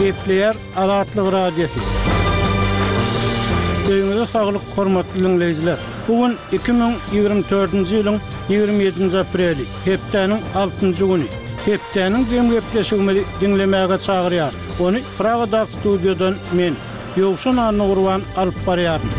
Epleyer Azatlyk Radiosu. Öňüňizde saglyk, hormatly dinleýijiler. Bugün 2024-nji ýylyň 27-nji apreli, hepdeniň 6-njy güni. Hepdeniň jemgy gepleşigini dinlemäge çagyrýar. Ony Pragada studiodan men Ýowşan Anurwan alyp barýarym.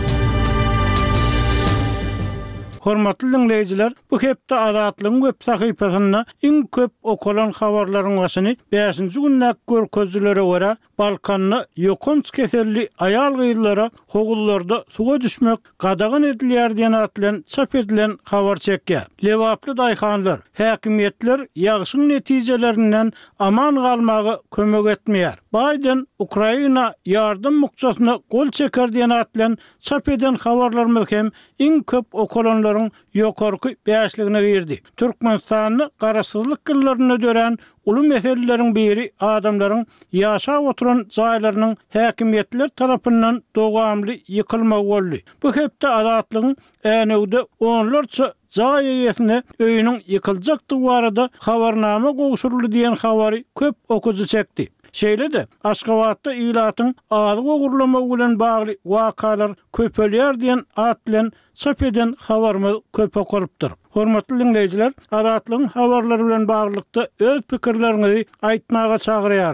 Hormatly dinleýijiler, bu hepde Azatlygyň web sahypasyna iň köp okulan habarlaryň başyny 5-nji günnäk görkezlere görä Balkanny ýokunç keselli aýal gyýlara hogullarda suga düşmek gadagyn edilýär diýen atlan çap edilen habar çekýär. Lewaply daýhanlar, häkimetler ýagşyň netijelerinden aman galmagy kömek etmeýär. Biden Ukraina ýardym mukçasyna gol çeker diýen atlan çap eden habarlarymyz hem iň köp okulanlaryň ýokarky bäşligine girdi. Türkmenistany garaşsyzlyk gyllaryna dören ulu meselelerin biri adamların yaşa oturan jaýlarynyň häkimetler tarapyndan dogamy ýykylmagy boldy. Bu hepde Azatlygyň änegde onlarça jaý ýetine öýüniň ýykyljakdygy barada habarnama gowşuruldy diýen habary köp okuju çekdi. Şeýle-de Aşgabatda ýylatyň azy gowurlama bilen bagly wakalar köpelýär diýen atlan çap eden habarmy köp okulypdyr. Hormatly dinleýijiler, Azatlygyň habarlary bilen baglykda öz pikirleriňizi aýtmaga çagyrýar.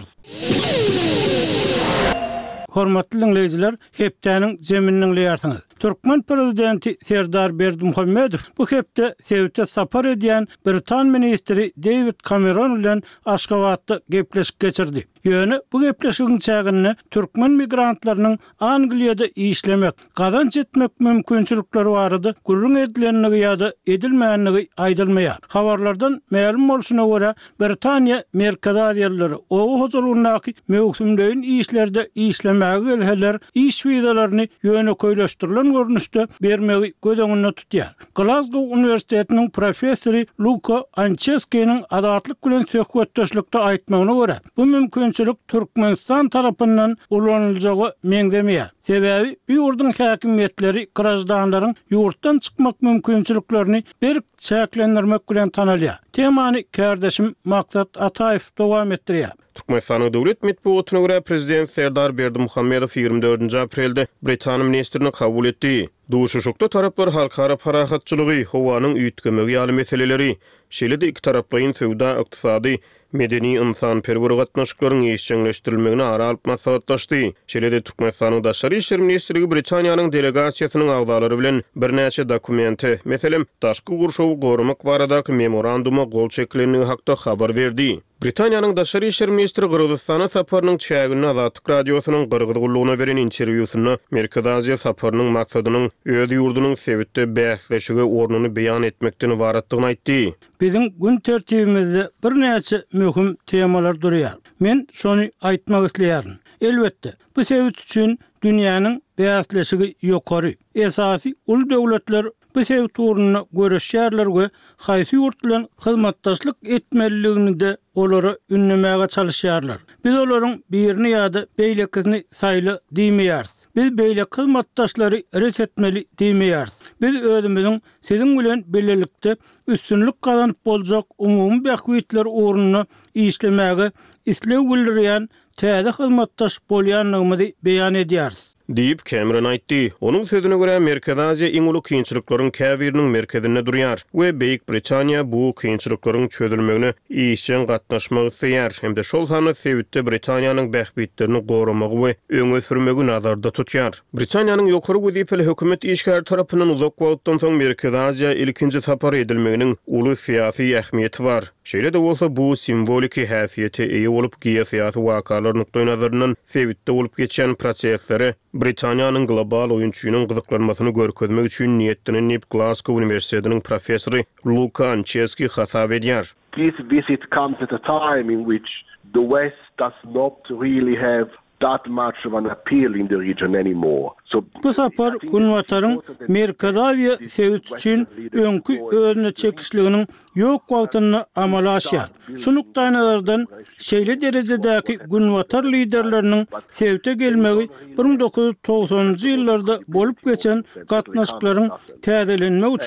Hormatly dinleýijiler, hepdeniň jeminiň leýärsiňiz. Türkmen prezidenti Serdar Berdimuhammedow bu hepde Sewte sapar edýän Britan ministri David Cameron bilen Aşgabatda gepleşik geçirdi. Ýöne bu gepleşigiň çägini türkmen migrantlarynyň Angliýada işlemek, gazanç etmek mümkinçilikleri barada gurrun edilenligi ýa-da edilmänligi aýdylmaýar. Habarlardan ma'lum bolşuna görä Britaniýa Merkez Aziýalary owu huzurundaky mewsumdaýyn işlerde işlemäge gelseler iş wiýdalaryny ýöne köýleşdirilen görnüşde bermegi gödeňinde tutýar. Glasgow Üniversitetiniň professory Luka Anceski'niň Azatlyk bilen söhbetdeşlikde aýtmagyna görä bu mümkinçilik Türkmenistan tarapyndan ulanyljagy meňdemeýär. Sebebi bir ýurdun häkimetleri grajdanlaryň ýurtdan çykmak mümkinçiliklerini bir çäklendirmek bilen tanalýar. Temany kardeşim Maksat Ataýew dowam etdirýär. Türkmenistanyň döwlet medeniýetine görä prezident Serdar Berdimuhammedow 24-nji aprelde Britaniýa ministrini kabul etdi. Duşuşukda taraplar halkara parahatçylygy, howanyň üýtgemegi ýaly meseleleri, şeýle-de iki taraplaryň söwda, ykdysady, medeni insan perwer gatnaşyklaryň eşçiňleşdirilmegine ara alyp maslahatlaşdy. Şeýle-de Türkmenistanyň daşary işler ministrligi Britaniýanyň delegasiýasynyň agzalary bilen birnäçe dokumenti, meselem daşky gurşawy gorumak baradaky memoranduma gol çekilenligi hakda habar berdi. Britaniýanyň daşary işler ministri Gürgistana saparynyň çägini Azatlyk radiosynyň Gürgüz gullugyna beren interwýusyna Merkez Aziýa saparynyň maksadynyň öz ýurdunyň Sewitde bäsleşigi ornuny beýan etmekden ibaratdygyny aýtdy. Biziň gün tertibimizde birnäçe möhüm temalar durýar. Men şonu aýtmak isleýärim. Elbetde, bu Sewit üçin dünýäniň bäsleşigi ýokary. Esasy ul döwletler bu Sewit ornuny göreşýärler we haýsy ýurt bilen hyzmatdaşlyk etmeliligini de olary ünlemäge çalışýarlar. Biz olaryň birini ýa-da beýlekini saýly diýmeýäris. Biz beýlek hyzmatdaşlary ret etmeli diýmeýäris. Biz özümiziň siziň bilen bellelikde üstünlük gazanyp boljak umumy bähwitler ornuny işlemäge islew bildirýän täze hyzmatdaş bolýanlygymyzy beýan edýäris. Diýip Cameron aýtdy. Onuň sözüne görä Merkez Aziýa iň uly kynçylyklaryň käbiriniň merkezinde durýar we Beýik Britaniýa bu kynçylyklaryň çözülmegine işçiň gatnaşmagy isleýär. Hemde şol sany Sewitde Britaniýanyň bähwitlerini goramagy we öňe sürmegi nazarda tutýar. Britaniýanyň ýokary wezipeli hökümet işgär tarapyndan uzak wagtdan soň Merkez Aziýa ilkinji sapar edilmeginiň uly syýasy ähmiýeti bar. Şeýle-de bolsa bu simboliki häsiýete eýe bolup giýesiýasy wakalar nukdaý nazaryndan Sewitde bolup geçen prosesleri Britaniýanyň global oýunçylygynyň gyzyklanmasyny görkezmek üçin niýetlenip Glasgow Üniversitetiniň professory Luka Anceski hasap edýär. This visit comes at a time in which the West does not really have that much of an appeal in the region anymore. So bu sapar Günwataryň Merkez Aziýa Sewit üçin öňkü özüne çekişliginiň ýok wagtyny amala aşýar. Şunukdaý nazardan şeýle derejedäki Günwatar liderleriniň Sewit'e gelmegi 1990-njy ýyllarda bolup geçen gatnaşyklaryň täzelenmek üçin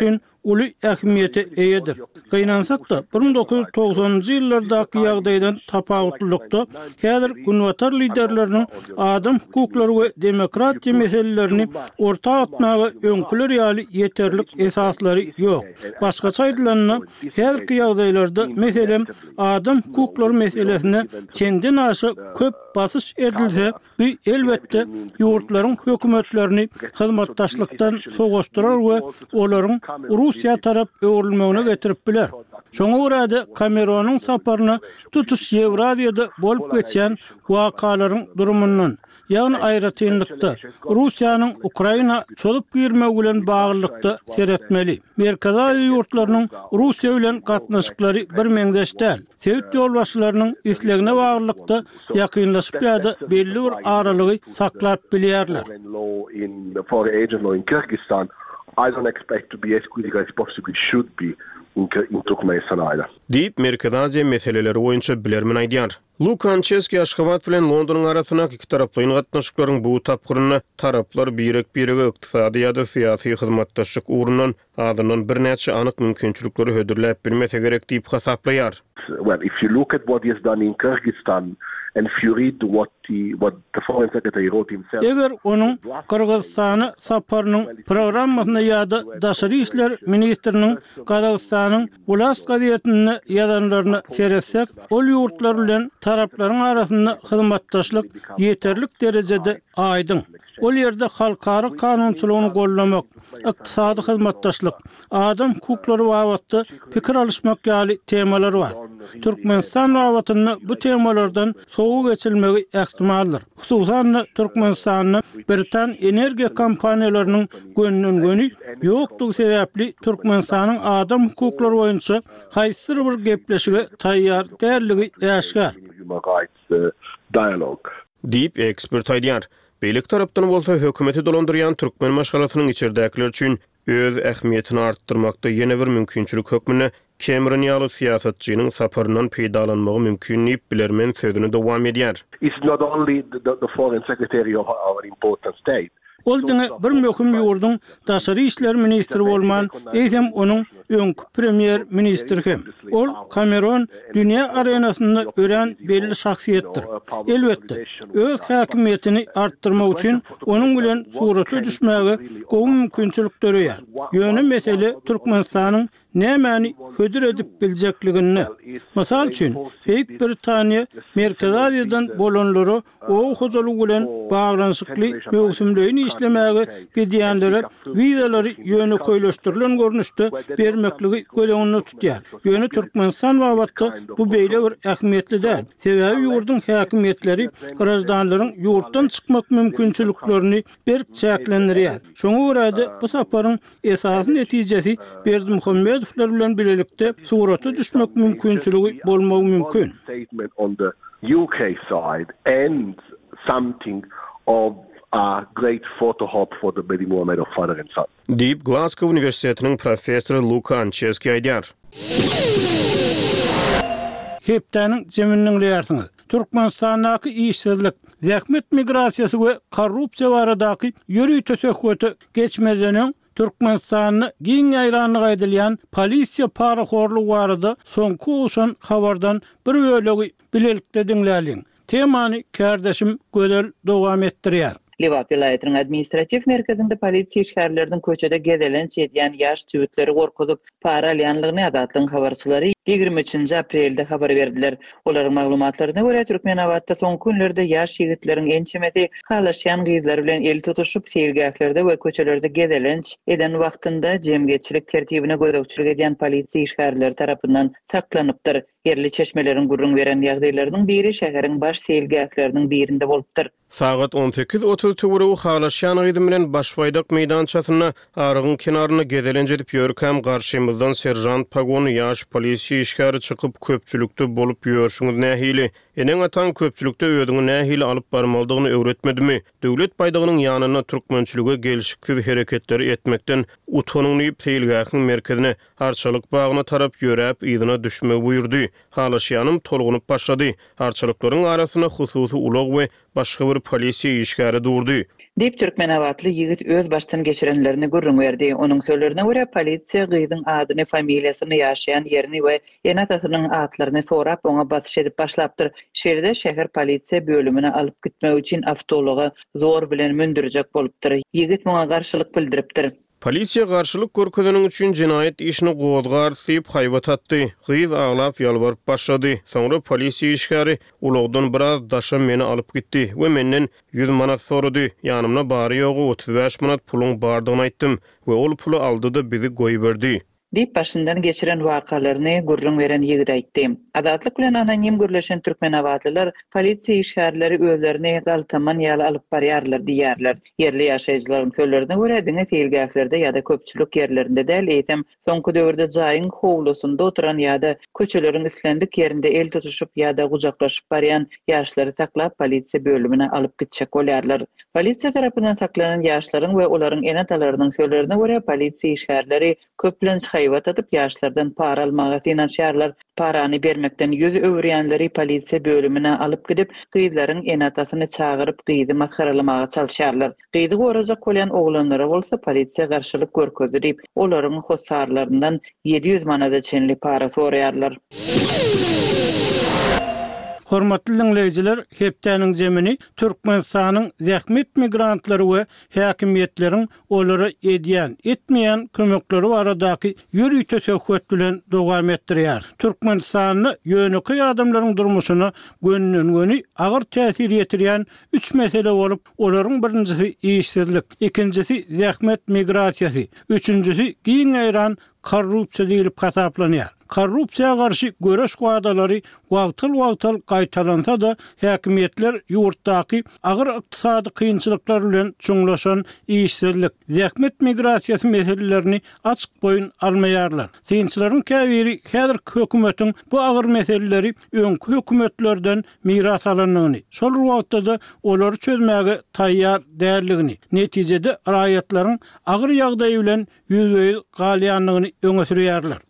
uly ähmiýeti eýedir. Gynansak da 1990-njy ýyllardaky ýagdaýdan tapawutlykda häzir günwatar liderleriniň adam hukuklary we demokratiýa meselelerini orta atmagy öňküler ýaly ýeterlik esaslary ýok. Başgaça aýdylanyna häzirki ýagdaýlarda meselem adam hukuklary meselesine çenden aşy köp basyş edilse, bu elbetde ýurtlaryň hökümetlerini hyzmatdaşlykdan soňuşdurar we olaryň Russiýa tarap öwrülmegine getirip biler. Şoňa görä Cameron'un saparyny tutuş Ýewraziýada bolup geçen wakalaryň durumundan, ýagny aýratynlykda Russiýanyň Ukraina çolup girmegi bilen baglykda seretmeli. Merkezi ýurtlarynyň Russiýa bilen gatnaşyklary bir meňdeşdäl. Sewit ýolbaşçylarynyň islegine baglykda ýakynlaşyp ýa-da belli bir aralygy saklap bilýärler. I don't expect to be as critical as possibly should be in Turkmenistan either. Deyip Merkezi Aziýa meseleleri boýunça bilermin aýdýar. Lukançeski Aşgabat bilen Londonyň arasyna iki taraplyň gatnaşyklaryň bu tapgyryny taraplar birek-birege ykdysady ýa-da syýasy hyzmatdaşlyk ugrundan adynyň bir näçe anyk mümkinçilikleri hödürläp bilmese gerek diýip hasaplaýar. Well, if you look at what he has done in Kyrgyzstan, and if you read what the foreign secretary wrote himself. Eger onuň Kyrgyzstana saparynyň programmasyna ýa-da daşary işler ministriniň Kazakstanyň Ulas gazetini ýazanlaryna seretsek, ol ýurtlar bilen taraplaryň arasynda hyzmatdaşlyk ýeterlik derejede aýdyň. Ol ýerde halkara kanunçylygyny gollamak, ykdysady hyzmatdaşlyk, adam hukuklary babatda pikir alışmak ýaly temalar bar. Türkmenistan rawatyny bu temalardan soğuk geçilmegi ähtimaldyr. Hususan Türkmenistanyň Britan energiýa kompaniýalarynyň gönünden ýokdugy sebäpli Türkmenistanyň adam hukuklary boýunça haýsy bir gepleşige taýýar därligi ýaşgar. Deyip ekspert aýdýar. Beýlik tarapdan bolsa hökümeti dolandyrýan türkmen maşgalatynyň içerdekiler üçin öz ähmiýetini artdyrmakda ýene bir mümkinçilik hökmüne Cameron ýaly siýasatçynyň saparyndan peýdalanmagy mümkin diýip bilermen sözüni dowam edýär. It's not only the foreign secretary of our important state. Ol diňe bir möhüm ýurdun daşary işler ministri bolman, eýsem onuň öňkü premier ministri hem. Ol Cameron dünýä arenasynda ören belli şahsiýetdir. Elbetde öz häkimiýetini artdyrmak üçin onuň bilen suraty düşmäge gowy mümkinçilikleri ýar. Ýöne mesele Türkmenistanyň nämäni hödür edip biljekligini. Masal üçin Beýik Britaniýa Merkezi Aziýadan bolanlary o hojalyk bilen baglanyşykly möhümlerini işlemäge gidýänlere wizalary ýöne köýleşdirilen görnüşde bermekligi gölegini tutýar. Ýöne Türkmenistan babatda bu beýle bir ähmiýetli däl. Sebäbi ýurdun häkimiýetleri garaşdanlaryň ýurtdan çykmak mümkinçiliklerini berk çäklendirýär. Şoňa görä bu saparyň esasy netijesi Berdimuhamedowler bilen bilelikde suraty düşmek mümkinçiligi bolmagy mümkin. Statement on the UK side and something of a great photo op for the Berdimuhamedov father and son. Deyip Glasgow Üniversitetiniň professory Lukançeski aýdýar. Hepdäniň jeminiň ýarsyňy. Türkmenistanyň işsizlik, zähmet migrasiýasy we korrupsiýa baradaky ýürüý tösekgöti geçmedeniň Türkmenistanyň giň ýaýranlygy edilýän polisiýa paraxorlugy barada soňky uşan habardan bir bölegi bilelikde diňläliň. Temany kardeşim gödel dowam etdirýär. Liwat vilayatynyň administrativ merkezinde polisiýa işgärleriniň köçede gedelenç edýän ýaş jüwitleri gorkuzyp para alýanlygyny adatlyň habarçylary 23 aprelde habar berdiler. Olaryň maglumatlaryna görä Türkmenawatda soňky günlerde ýaş ýigitleriň ençemesi halaşýan gyzlar bilen el tutuşyp seýilgäklerde we köçelerde gedelenç eden wagtynda jemgyetçilik tertibine gözegçilik edýän polisiýa işgärleri tarapyndan saklanypdyr. Yerli çeşmeleriň gurrun beren ýagdaýlarynyň biri şäheriň baş seýilgäkleriniň birinde bolupdyr. Sagat 18:30 töwürü halaşýan gyzy bilen Başbaýdak meýdançasyna aragyň kenaryna gedelenç edip ýörkäm garşymyzdan serjant pagony ýaş polisiýa işgäri çykyp köpçülükde bolup ýörşüňiz nähili. Eneň atan köpçülükde öýüdiňi nähili alyp barmaldygyny öwretmedimi? Döwlet baýdagynyň ýanyna türkmençiligi gelişiksiz hereketleri etmekden utanyp seýilgäkiň merkezine harçalyk bagyna tarap ýöräp ýygyna düşmek buyurdy. Halaşýanym tolgunyp başlady. Harçalyklaryň arasyna hususy ulag we başga bir polisiýa işgäri durdy. Dip Türkmen awatly ýigit öz başdan geçirenlerini gurrun berdi. Onuň sözlerine görä polisiýa gyzyň adyny, familiýasyny, ýaşaýan ýerini we enatasynyň atlaryny sorap oňa batyş edip başlapdyr. Şeýle şäher polisiýa bölümine alyp gitmek üçin awtology zor bilen mündirjek bolupdyr. Ýigit muňa garşylyk bildiripdir. Polisiýa garşylyk görkezeniň üçin jinayet işini gowdgar syp haýwat atdy. Gyz aglap ýalbaryp başlady. Soňra polisiýa işgäri ulagdan biraz daşa meni alyp gitdi we menden 100 manat sorady. Ýanymda bary ýogy 35 manat puluň bardygyny aýtdym we ol pulu aldy-da bizi goýup berdi. Dip başından geçiren wakalaryny gurrun beren ýigit aýtdy. Adatlyk bilen anonim gürleşen türkmen awatlylar polisiýa işgärleri özlerini galtaman ýaly alyp barýarlar diýerler. Yerli ýaşaýjylaryň sözlerine görä diňe teýilgäklerde ýa-da köpçülik ýerlerinde däl eýtem soňky döwürde jaýyň howlusunda oturan ýa-da köçeleriň islendik ýerinde el tutuşup ýa-da gujaklaşyp barýan ýaşlary taklap polisiýa bölümine alyp gitjek bolýarlar. Polisiýa tarapyndan saklanan ýaşlaryň we olaryň enatalarynyň sözlerine görä polisiýa işgärleri köplen haýwat atyp ýaşlardan para almagy ýa-da parany bermekden ýüz öwürýänleri polisiýa bölümine alyp gidip gyzlaryň enatasyny çagyryp gyzy maskaralamaga çalşýarlar. Gyzy gorajak bolýan oglanlara bolsa polisiýa garşylyk görkezdirip olaryň hosarlaryndan 700 manada çenli para soraýarlar. Hormatly dinleyijiler, hepdeniň jemini Türkmenistanyň zähmet migrantlary we häkimiýetleriň olary edýän, etmeýän kömekleri aradaky ýürüýte söhbet bilen dowam etdirýär. Türkmenistanyň ýöneki adamlaryň durmuşyna gönünden-göni agyr täsir ýetirýän 3 mesele bolup, olaryň birincisi işsizlik, ikincisi zähmet migrasiýasy, üçüncüsi giň aýran korrupsiýa diýilip hasaplanýar. Korrupsiýa garşy göreş wagdalary wagtyl gaýtalansa da häkimiýetler ýurtdaky agyr ykdysady kynçylyklar bilen çuňlaşan işsizlik, zähmet migrasiýasy meselelerini açyk boýun almaýarlar. Synçylaryň käbiri häzir hökümetiň bu agyr meseleleri öňkü hökümetlerden miras alanyny, şol wagtda da olary çözmäge taýýar däldigini, netijede raýatlaryň agyr ýagdaýy bilen ýüzbeýil galýanlygyny öňe sürýärler.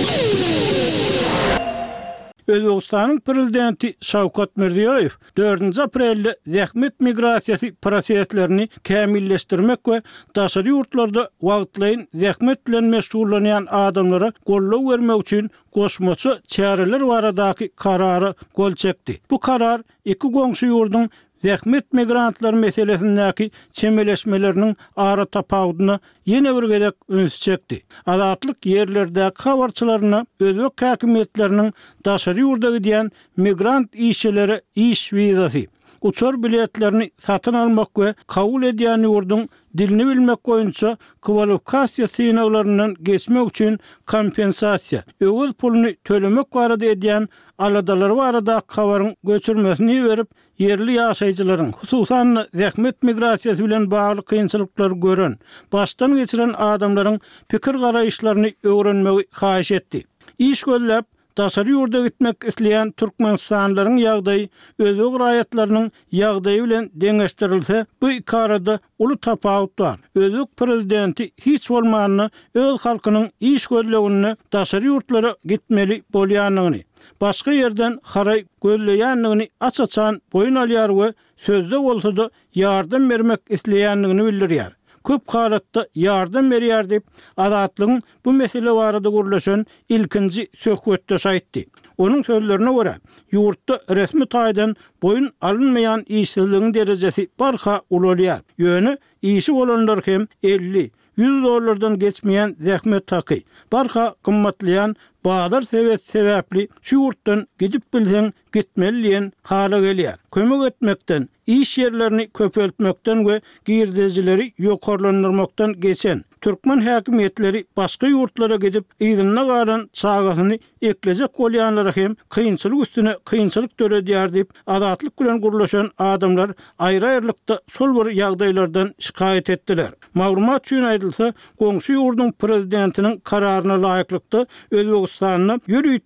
Özbekistanyň prezidenti Şawkat Mirziýoýew 4 aprelde zähmet migrasiýasy proseslerini kämilleşdirmek we daşary ýurtlarda wagtlaýyn zähmet bilen meşgullanýan adamlara gollaw bermek üçin goşmaçy çäreler baradaky karary gol çekdi. Bu karar iki goňşy ýurdun zähmet migrantlar meselesindäki çemeleşmeleriniň ara tapawdyna ýene bir gedek üns çekdi. Adatlyk ýerlerdäki habarçylaryna özbek häkimiýetleriniň daşary ýurda gidýän migrant işçilere iş wizasy, uçur biletlerini satyn almak we kabul edýän ýurdun dilini bilmek boýunça kwalifikasiýa synawlaryndan geçmek üçin kompensasiýa, öwüz puluny tölemek barada edýän aladalar barada kawaryň göçürmesini berip yerli ýaşaýjylaryň, hususan zähmet migrasiýasy bilen bagly kynçylyklar gören, başdan geçiren adamlaryň pikir garaýşlaryny öwrenmegi haýyş etdi. İş göllep daşary ýurda gitmek isleýän türkmenistanlaryň ýagdaýy özbek raýatlarynyň ýagdaýy bilen deňeşdirilse, bu iki arada uly tapawut bar. Özbek prezidenti hiç bolmanyny öz halkynyň iş göllegini daşary ýurtlara gitmeli bolýanyny, başga ýerden haray gözleýänligini açaçan boyun alýar we sözde bolsa-da ýardam bermek isleýänligini bildirýär. Köp halatda ýardam berýär diýip adatlygyň bu mesele barada gürleşen ilkinji söhbetde şaýtdy. Onuň sözlerine görä, ýurtda resmi taýdan boyun alınmayan işsizligiň derejesi barha ulalýar. Ýöne işi bolanlar hem 50-100 dollardan geçmeýän zähmet taky, barha gymmatlayan bazar sebäpli şu ýurtdan gidip bilseň gitmeliýän hala gelýär. Kömek etmekden, iş yerlerini köpeltmekden we girdijileri ýokarlandyrmakdan geçen Türkmen häkimiýetleri başga ýurtlara gidip ýygyna galan çagasyny eklejek bolýanlara hem kynçylyk üstüne kynçylyk töredýär diýip adatlyk bilen gurlaşan adamlar aýry-aýrylykda şol bir ýagdaýlardan şikaýet etdiler. Maglumat üçin aýdylsa, goňşy ýurdun prezidentiniň kararyna laýyklykda Özbekistanyň ýürüýte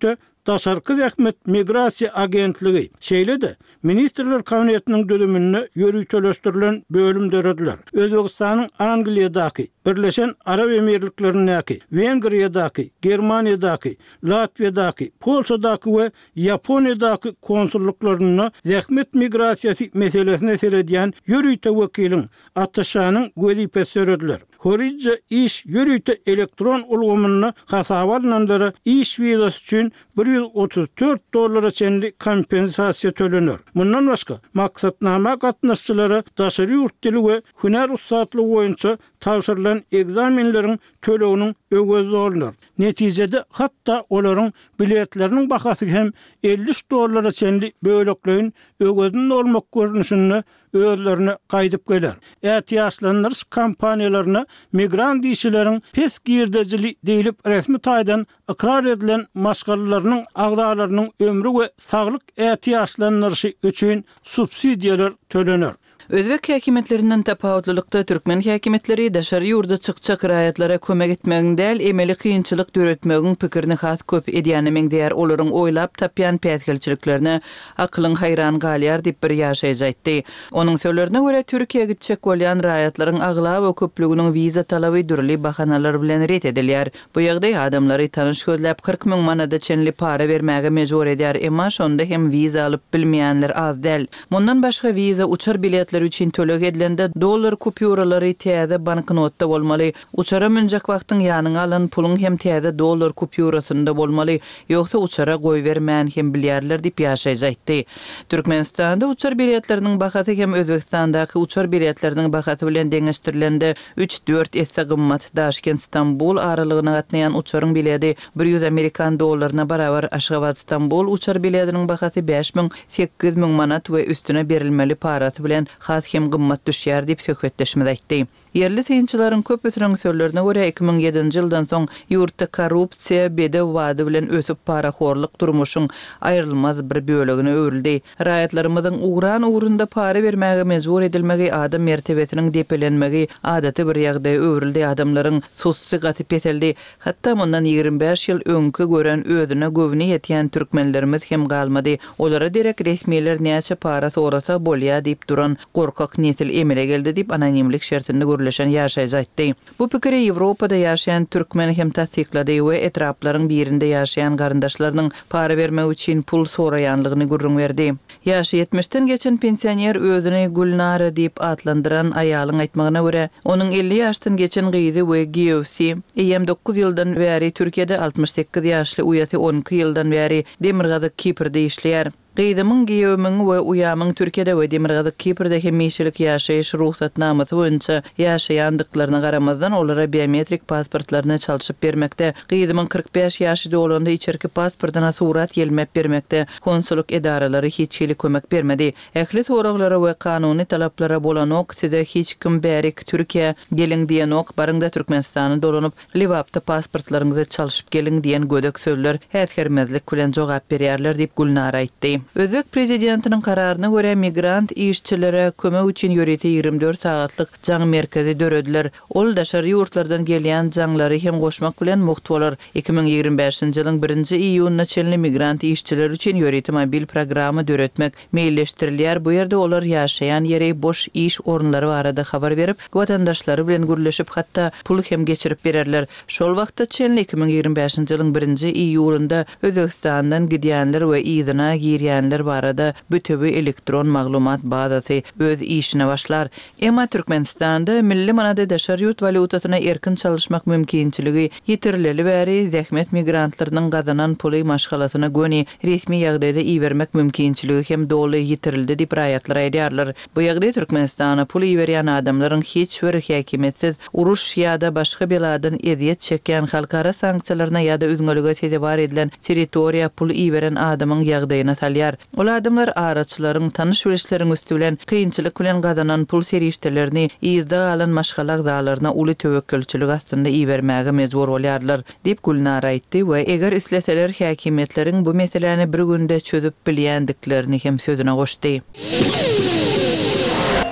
Daşarkı Zähmet Migrasiýa Agentligi şeýle-de Ministrler Kabinetiniň döleminde ýörüýteleşdirilen bölüm dörediler. Özbegistanyň Angliýadaky, Birleşen Arab Emirliklerindäki, Wengriýadaky, Germaniýadaky, Latviýadaky, Polşadaky we Ýaponiýadaky konsulluklaryna Zähmet migrasiýasy meselesine seredýän ýörüýte wekiliň ataşanyň wezipesi öredler. Horice iş yürüyte elektron ulgamyny hasabalanlara iş vizası üçin $134 çenli kompensasiýa tölenir. Mundan başga maksatnama gatnaşçylara daşary ýurt dili we hüner ussatlygy boýunça tawşyrylan egzamenleriň töleginiň ögezi alınır. Netijede hatta olaryň biletleriniň bahasy hem $50 çenli böleklerin ögezinde olmak görnüşini özlerine kaydıp geler. Ätiýaşlanýar kampaniýalaryna migrant işçileriň pes girdejili deyilip resmi taýdan ikrar edilen maşgalarynyň agdalarynyň ömrü we saglyk ätiýaşlanýary üçin subsidiýalar tölenir. Özbek häkimetlerinden tapawutlylykda türkmen häkimetleri daşary ýurda çykçak raýatlara kömek etmegiň däl emeli kynçylyk döretmegiň pikirini has köp edýänimiň diýer olaryň oýlap tapýan päsgelçiliklerini akylyň hayran galýar diýip bir ýaşaýjy aýtdy. Onuň sözlerine görä Türkiýe gitjek bolýan raýatlaryň agla we köpliginiň wiza talaby dürli bahanalar bilen ret edilýär. Bu ýagdaý adamlary tanyş gözläp 40 000 manada çenli para bermäge mejbur edýär, emma şonda hem wiza alyp bilmeýänler az däl. Mundan başga wiza uçar bilet üçün tölek edilende dolar kupyuralary täze banknotda bolmaly. Uçara münjek wagtyň ýanyna alan puluň hem täze dolar kupyurasynda bolmaly. Ýoksa uçara goý bermän hem bilýärler diýip ýaşaýjy aýtdy. Türkmenistanda uçar biletleriniň bahasy hem Özbekistandaky uçar biletleriniň bahasy bilen deňeşdirilende 3-4 esse gymmat. Daşkent Istanbul aralygyna gatnaýan uçaryň bileti 100 Amerikan dollaryna barabar. Aşgabat Istanbul uçar biletiniň bahasy 5.000-8.000 manat we üstüne berilmeli parasy bilen has hem gymmat düşýär diýip söhbetleşmede aýtdy. Yerli synçylaryň köp ötürüň sözlerine görä 2007-nji ýyldan soň ýurtda korrupsiýa bede wady bilen ösüp paraxorlyk durmuşyň aýrylmaz bir bölegine öwrildi. Raýatlarymyzyň ugran ugrunda para bermäge mejbur edilmegi, adam mertebesiniň depelenmegi adaty bir ýagdaýa öwrildi. Adamlaryň susy gatyp etildi. Hatda mundan 25 ýyl öňkü gören özüne gowny ýetýän türkmenlerimiz hem galmady. Olara direk resmiýetler näçe para sorasa bolýa diýip duran gorkak nesil emele geldi diýip anonimlik şertinde görüleşen ýaşaýjy aýtdy. Bu pikiri Ýewropada ýaşaýan türkmen hem tasdiklady we etraplaryň birinde ýaşaýan garyndaşlarynyň para bermek üçin pul soraýanlygyny gurrun berdi. Ýaşy 70-den geçen pensioner özüni Gulnara diýip atlandyran aýalyň aýtmagyna görä, onuň 50 ýaşdan geçen gyzy we GFC 9 ýyldan bäri Türkiýede 68 ýaşly uýaty 12 ýyldan bäri Demirgazyk Kiprde işleýär. Gyzymyň giýemimiň we uyamyň Türkiýede we Demirgazyk Kiprde hemişilik ýaşaýyş ruhsatnamasy boýunça ýaşaýandyklaryna garamazdan olara biometrik pasportlaryny çalşyp bermekde. Gyzymyň 45 ýaşy dolanda içerki pasportyna surat ýelmep bermekde. Konsulluk edaralary hiç hili kömek bermedi. Ähli soraglara we kanuny talaplara bolanok size hiç kim bärik Türkiýe geliň diýenok barynda Türkmenistany dolanyp Liwapda pasportlaryňyzy çalşyp geliň diýen gödek sözler häzhermezlik bilen jogap berýärler diýip Gulnara aýtdy. Özbek prezidentiniň kararyna görä migrant işçilere kömek üçin ýöreti 24 saatlyk jaň merkezi dörediler. Ol daşary ýurtlardan gelýän jaňlary hem goşmak bilen muhtalar. 2025-nji ýylyň 1-nji iýunyna çenli migrant işçiler üçin ýöreti mobil programy döretmek meýilleşdirilýär. Bu ýerde olar ýaşaýan ýere boş iş orunlary barada habar berip, watandaşlary bilen gürleşip hatda pul hem geçirip bererler. Şol wagtda çenli 2025-nji ýylyň 1-nji iýulynda Özbekistandan gidýänler we ýyzyna girýänler barada bütöbi elektron maglumat bazasy öz işine başlar. Emma Türkmenistanda milli manada daşary ýurt valutasyna erkin çalışmak mümkinçiligi ýitirileli bäri zähmet migrantlarynyň gazanan puly maşgalasyna göni resmi ýagdaýda iýermek mümkinçiligi hem doly ýitirildi diýip raýatlar aýdýarlar. Bu ýagdaý Türkmenistana pul iýerýän adamlaryň hiç bir häkimetsiz uruş ýa-da başga beladan eziýet çekýän halkara sanksiýalaryna ýa-da üzgünlüge sezebar edilen territoriýa pul iýeren adamyň ýagdaýyna salýar. Ol adamlar araçlaryň tanış bilişleriň üstü bilen kynçylyk bilen gazanan pul serişdelerini ýyzda alan maşgalak zalaryna uly töwekkülçilik astynda iýermäge mejbur bolýarlar diýip Gulnara aýtdy we eger isleseler häkimetleriň bu meseleni bir günde çözüp bilýändiklerini hem sözüne goşdy.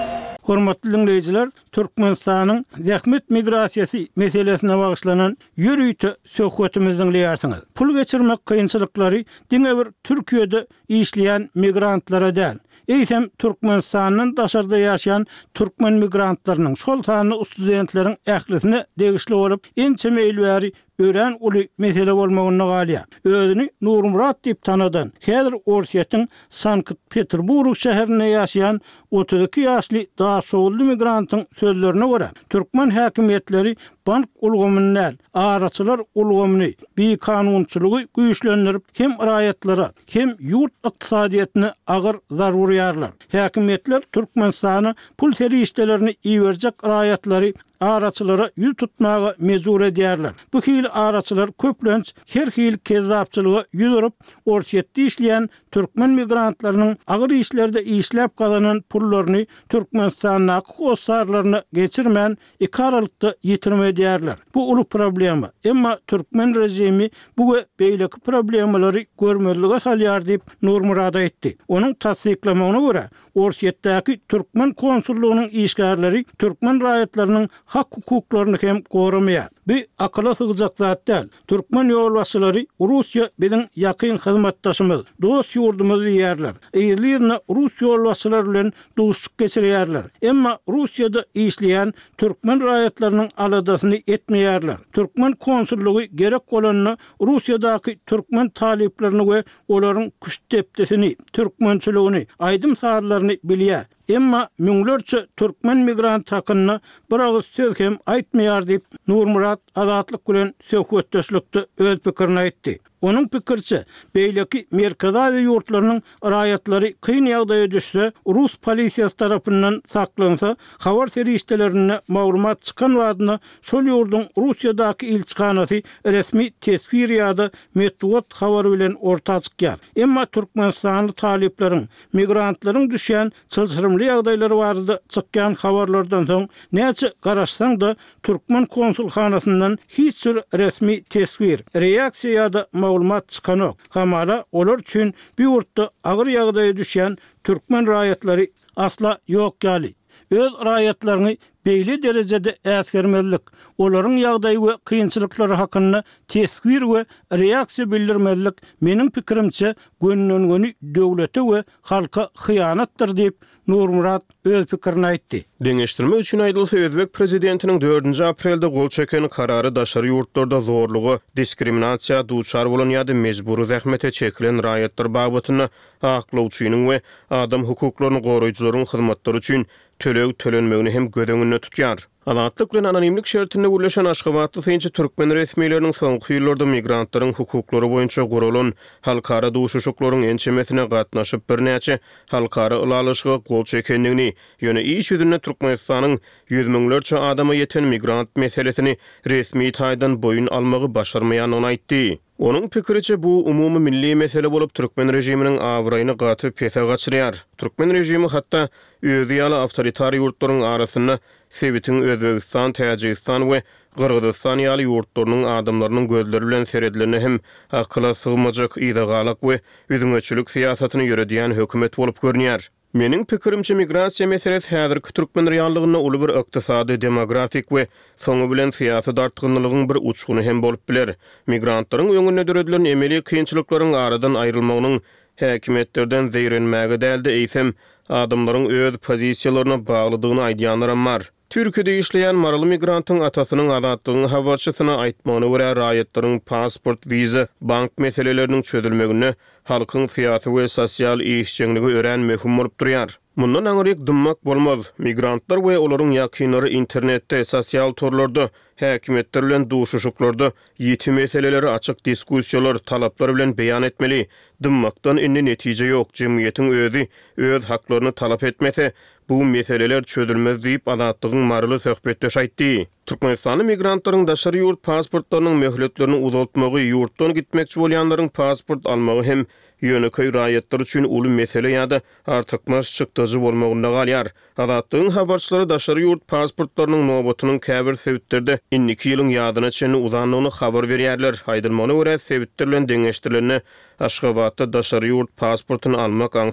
Hormatly dinleyijiler, Türkmenistanyň zähmet migrasiýasy meselesine bagyşlanan ýürüýte söhbetimizi dinleýärsiňiz. Pul geçirmek kynçylyklary diňe bir Türkiýede işleýän migrantlara däl. Eýsem Türkmenistanyň daşarda ýaşaýan türkmen migrantlarynyň şol sany studentleriň ählisine degişli bolup ençe meýilbäri ören uly mesele bolmagyna galýar. Özüni Nurmurat diýip tanadan, häzir Orsiýatyň Sankt-Peterburg şäherinde ýaşaýan 32 ýaşly daşowly migrantyň sözlerine görä, türkmen häkimetleri bank ulgamyndan araçylar ulgamyny bir kanunçylygy güýçlendirip hem raýatlara hem ýurt ykdysadyýatyna agyr zarar urýarlar. Häkimetler Türkmenistany pul serişdelerini iýerjek raýatlary araçylara ýüz tutmaga mejbur edýärler. Bu hil araçylar köplenç her hil kezzapçylyga ýüzürüp Orsiýetde işleýän türkmen migrantlarynyň agyr işlerde işläp galanan pullaryny Türkmenistanyň hosarlaryna geçirmän iki aralykda ýitirmedýärler. Bu uly problema. Emma türkmen rejimi bu beýleki problemalary görmezlige salýar diýip Nurmurad aýtdy. Onuň tasdiklamagyna görä, Orsiýetdäki türkmen konsullugynyň işgärleri türkmen raýatlarynyň hak hukuklaryny hem goramaýar. Bir akla sığjak zat däl. Türkmen ýolbaşçylary Russiýa bilen ýakyn hyzmatdaşymyz, dost ýurdumyz diýerler. Eýlerini Rus ýolbaşçylary bilen dostluk geçirýärler. Emma Russiýada işleýän türkmen raýatlarynyň aladasyny etmeýärler. Türkmen konsullugy gerek bolanyny Russiýadaky türkmen taliplerini we olaryň güç depdesini, türkmençiligini, aýdym saatlaryny bilýär. Emma müňlerçe türkmen migrant hakyny bir agyz söz hem aýtmaýar diýip Nurmurat azatlyk bilen söhbetdeşlikde öz pikirini aýtdy. Onun pikirçe, beýleki Merkezi ýurtlarynyň raýatlary kyn ýagdaýa düşse, Rus polisiýasy tarapyndan saklansa, habar serişdelerine maglumat çykan wadyna şol ýurdun Russiýadaky ilçihanasy resmi tesbir ýa-da metbuat habar bilen ortaga çykýar. Emma Türkmenistanly talipleriň, migrantlaryň düşýän çylçyrymly ýagdaýlary barada çykýan habarlardan soň näçe garaşsaň da Türkmen konsulhanasyndan hiç bir resmi tesbir, reaksiýa ýa-da maglumat çykanok. Hamala olar üçin bir ýurtda agyr ýagdaýa düşýän türkmen raýatlary asla ýok ýaly. Öz raýatlaryny beýle derejede äsgermezlik, olaryň ýagdaýy we kynçylyklary hakyna tesbir we reaksiýa bildirmezlik meniň pikirimçe gönüllüňi döwlete we halka hyýanatdyr diýip Nurmurat öz pikirini aýtdy. Deňeşdirme üçin aýdylsa Özbek prezidentiniň 4-nji aprelde gol çeken karary daşary ýurtlarda zorlugy, diskriminasiýa duçar bolan ýa-da mejburi zähmete çekilen raýatlar babatyna aklawçynyň we adam hukuklaryny goraýjylaryň hyzmatlary üçin tölew tölenmegini hem gödeňinde tutýar. Azatlyk bilen anonimlik şertinde birleşen Aşgabatly synçy türkmen resmiýetleriniň soňky ýyllarda migrantlaryň hukuklary boýunça guralan halkara duşuşuklaryň ençemesine gatnaşyp birnäçe halkara ulalyşyga gol çekendigini, ýöne iş ýüzünde Türkmenistanyň ýüz miňlerçe adama ýeten migrant meselesini resmi taýdan boyun almagy başarmaýanyny aýtdy. Onun pikiriçe bu umumy milli mesele bolup türkmen rejiminiň awraýyny gatyp pese gaçyrýar. Türkmen rejimi hatda özü ýaly awtoritar ýurtlaryň arasyna Sewitiň Özbegistan, Täjikistan we Gyrgyzstan ýaly ýurtlarynyň adamlarynyň gözleri bilen seredlerini hem akyla sygmajak ýygygalyk we üzüňeçilik siýasatyny ýöredýän hökümet bolup görünýär. Meniň pikirimçe migrasiýa meselesi häzirki türkmen reallygyna uly bir ykdysady, demografik we soňu bilen siýasy dartgynlygyň bir uçguny hem bolup biler. Migrantlaryň öňüne döredilen emeli kynçylyklaryň aradan aýrylmagynyň häkimetlerden zeýrenmäge däldi eýsem adamlaryň öz pozisiýalaryna baglydygyny aýdýanlar bar. Türkiýede işleýän maraly migrantyň atasynyň azatlygyny habarçysyna aýtmagyna görä raýatlaryň pasport, viza, bank meseleleriniň çözülmegine halkyň syýasy we sosial işçiligi ören möhüm bolup durýar. Mundan aňyryk dymmak bolmaz. Migrantlar we olaryň ýakynlary internetde, sosial torlarda, häkimetler bilen duşuşuklarda ýeti meseleleri açyk diskussiýalar, talaplar bilen beýan etmeli. Dymmakdan indi netije ýok. Jemgyýetiň özü öz haklaryny talap etmese, bu meseleler çözülmez diýip azatlygyň maraly söhbetdeş aýtdy. Türkmenistanyň migrantlaryň daşary ýurt pasportlarynyň möhletlerini uzaltmagy, ýurtdan gitmekçi bolýanlaryň pasport almagy hem ýöneköy raýatlar üçin uly mesele ýa-da artykmaş çykdyjy bolmagyna galýar. Azatlygyň habarçylary daşary ýurt pasportlarynyň nobatynyň käbir sebäplerde 2 ýylyň ýadyna çenli uzanlygyny habar berýärler. Aýdylmagyna görä sebäpler bilen deňeşdirilene Aşgabatda daşary ýurt pasportyny almak aňsat.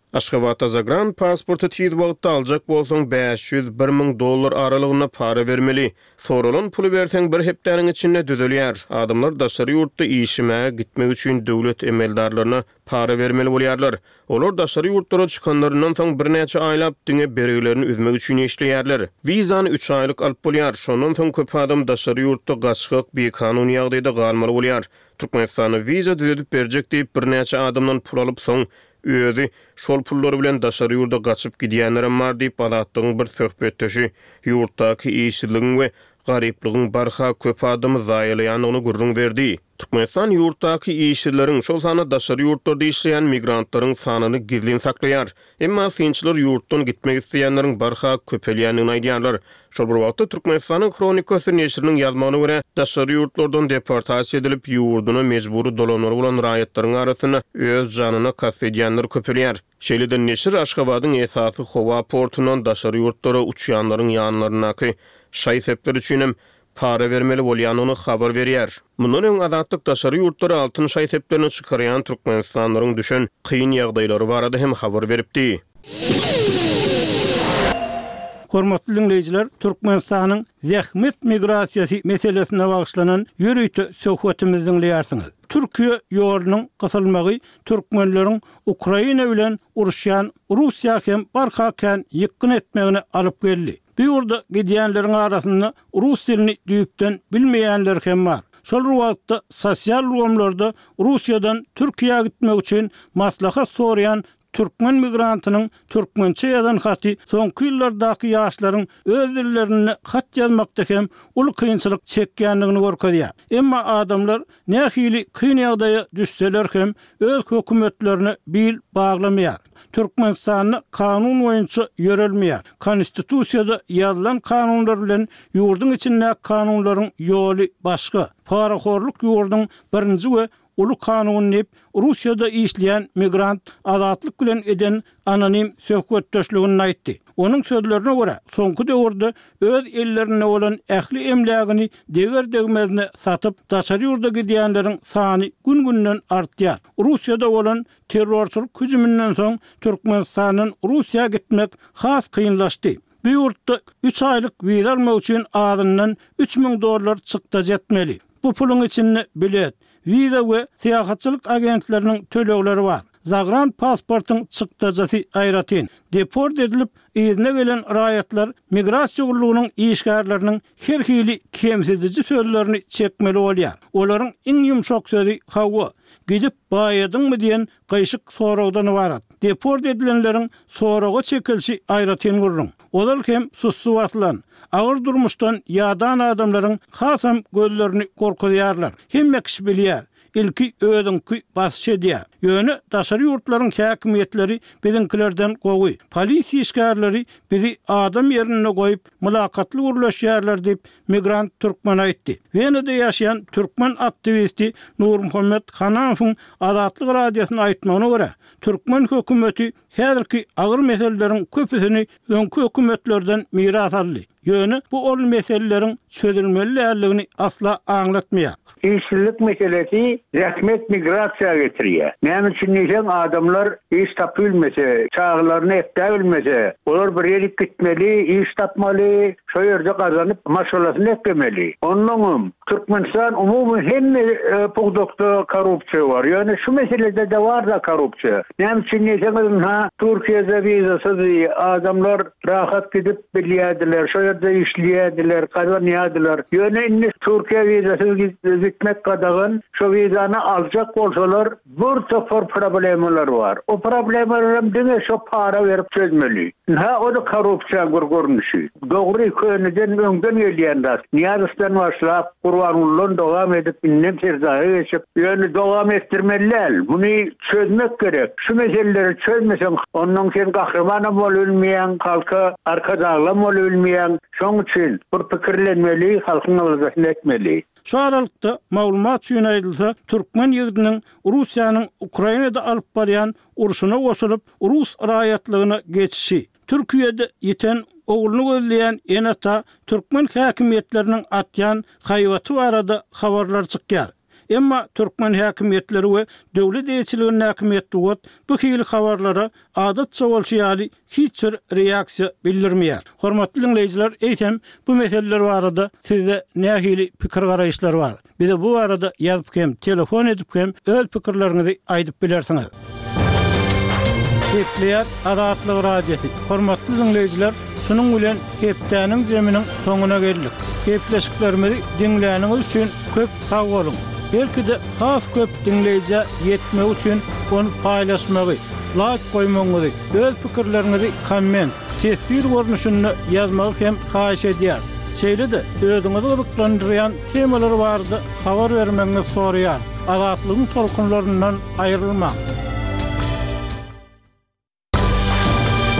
Aşgabatda Zagran pasportu tiz wagtda aljak bolsaň $500-1000 aralygyna para bermeli. Soralan pulu berseň bir hepdeniň içinde düzelýär. Adamlar daşary ýurtda işime gitmek üçin döwlet emeldarlaryna para bermeli bolýarlar. Olar daşary ýurtlara çykanlaryndan soň bir näçe aýlap diňe bereglerini üzmek üçin işleýärler. Vizany 3 aýlyk alyp bolýar. Şondan soň köp adam daşary ýurtda gaçyk bir kanuny ýagdaýda galmaly bolýar. Türkmenistana viza düzedip berjek diýip bir näçe adamdan pul alyp soň özi şol pullary bilen daşary ýurda gaçyp gidýänlerim bar diýip adatdyň bir söhbetdeşi ýurtdaky işçiligiň we garyplygyň barha köp adamy zaýalaýanyny gurrun berdi. Türkmenistan ýurtdaky işçileriň şol sany daşary ýurtlarda işleýän migrantlaryň sanyny gizlin saklaýar. Emma finçler ýurtdan gitmek isleýänleriň barha köpelýänini aýdýarlar. Şol bir wagtda Türkmenistanyň kronikasy neşriniň ýazmagyna görä, daşary ýurtlardan deportasiýa edilip ýurduny mejbury dolanary bolan raýatlaryň arasyna öz janyna kastetýänler köpelýär. Şeýleden neşir Aşgabatyň esasy Howa portundan daşary ýurtlara uçýanlaryň ýanlarynaky şaýsepler üçin para vermeli bolýanyny habar berýär. Mundan öň adatlyk daşary ýurtlara altyn şaýseplerini çykarýan türkmenistanlaryň düşen kıyın ýagdaýlary barada hem habar beripdi. Hormatly dinleyijiler, Türkmenistanyň zähmet migrasiýasy meselesine bagyşlanan ýürüýte söhbetimizi dinleýärsiňiz. Türkiýe ýolunyň gysylmagy türkmenleriň Ukraina bilen uruşýan Russiýa hem barhakan ýykyn etmegine alyp geldi. Bu ýurda gidýänleriň arasynda rus dilini düýpden bilmeýänler hem bar. Şol wagtda sosial rugamlarda Russiýadan Türkiýe'ye gitmek üçin maslahat sorayan Türkmen migrantynyň türkmençe ýazan haty soňky ýyllardaky ýaşlaryň öz dillerini hat ýazmakda hem uly kynçylyk çekýänligini görkezýär. Emma adamlar nähili kyn ýagdaýa düşseler hem öz hökümetlerini bil baglamayar. Türkmenistanyň kanun boýunça ýörelmeýär. Konstitusiýada ýazylan kanunlar bilen ýurduň içindäki kanunlaryň ýoly başga. Paraxorluk ýurduň birinji we ulu kanun nep Russiýada işleyen migrant azatlyk bilen eden anonim söhbetdeşligini aýtdy. Onun sözlerine göre soňky döwürde öz ellerine olan ähli emlägini deger-degmezine satyp daşary ýurda gidýänleriň sany gün-günden artýar. Russiýada olan terrorçylyk hüjümünden soň Türkmenistanyň Russiýaga gitmek has kynlaşdy. Bu ýurtda 3 aýlyk viza almak üçin adından $3000 çykda jetmeli. Bu pulun içinde bilet, viza we seýahatçylyk agentleriniň tölegleri var. Zagran pasportyň çykdajasy aýratyn. Deport edilip izne gelen raýatlar migrasiýa gurulunyň işgärleriniň her hili kemsedici sözlerini çekmeli bolýar. Olaryň iň ýumşak sözi hawa gidip baýadyňmy diýen gaýşyk soragdan barat. Deport edilenleriň soraga çekilşi aýratyn gurrun. Olar hem sussu atlan. Ağır durmuşdan ýadan adamlaryň hasam gözlerini korkudýarlar. Hemme kişi bilýär. İlki ödünki basçı diye. Yönü daşary ýurtlaryň häkimetleri biziňkilerden gowy. Polisiýa işgärleri bizi adam ýerine goýup mülakatly urlaşýarlar diýip migrant türkmen aýtdy. Wenede ýaşaýan türkmen aktivisti Nur Muhammed Hanafowyň Azatlyk radiosyna aýtmagyna görä, türkmen hökümeti häzirki agyr meseleleriň köpüsini öňkü hökümetlerden miras aldy. Yönü bu ol meselelerin çözülmeliligini asla anlatmaya. İşçilik meselesi resmet migrasiya getiriyor. Näme üçin näçe adamlar iş tapylmese, çağlarını etdirilmese, olar bir ýere gitmeli, iş tapmaly, şo ýerde gazanyp maşgalasyny etmeli. Ondan Türkmenistan umumy hemme pugdukda korrupsiýa var. Ýani şu meselede de var da korrupsiýa. Näme üçin näçe Türkiýede vizasyz adamlar rahat gidip bilýärdiler, şo ýerde işleýärdiler, gazanýardylar. Ýöne Türkiýe vizasyz gitmek kadagyn şu vizany aljak bolsalar bir topar problemler var. O problemlerim diňe şu para berip çözmeli. Ha o da korrupsiýa görnüşi. Dogry könüden öňden gelýändir. Niýazystan başlap Gurbanullah'ın dowam edip innem terzahy geçip ýöne dowam etdirmeliler. Buny çözmek gerek. Şu meseleleri çözmeseň ondan sen gahrymana bolulmaýan, halka arkadaşlar bolulmaýan, şoň üçin bir pikirlenmeli, halkyň awzasyny etmeli. Şu aralykda maglumat üçin aýdylsa, türkmen ýigidiniň Russiýanyň Ukrainada alyp barýan uruşuna goşulyp Rus raýatlygyna geçişi, Türkiýede ýeten ogluny gözleýän enata türkmen häkimetleriniň atýan haýwaty barada habarlar çykýar. Emma Türkmen häkimetleri we döwlet eýçiliginiň häkimetli bot bu hili habarlara adatça bolşýaly hiç bir reaksiýa bildirmeýär. Hormatly dinleýijiler, eýtem bu meseleler barada sizde nähili pikir garaýşlar bar. Bir de bu arada ýazyp hem telefon edip hem öz pikirlerinizi aýdyp bilersiňiz. Hepleýär Adatlyk radiosi. Hormatly dinleýijiler, şunun bilen hepdäniň jeminiň soňuna geldik. Hepleşiklerimizi dinläniňiz üçin köp sag bolun. Belki de has köp dinleýije ýetmek üçin onu paýlaşmagy, like goýmagy, öz pikirlerinizi komment, tesbir görnüşünde ýazmagy hem haýyş edýär. Şeýle de özüňizi gyzyklandyrýan temalar bardy, habar bermeňizi soraýar. Adatlygyň tolkunlaryndan aýrylmak.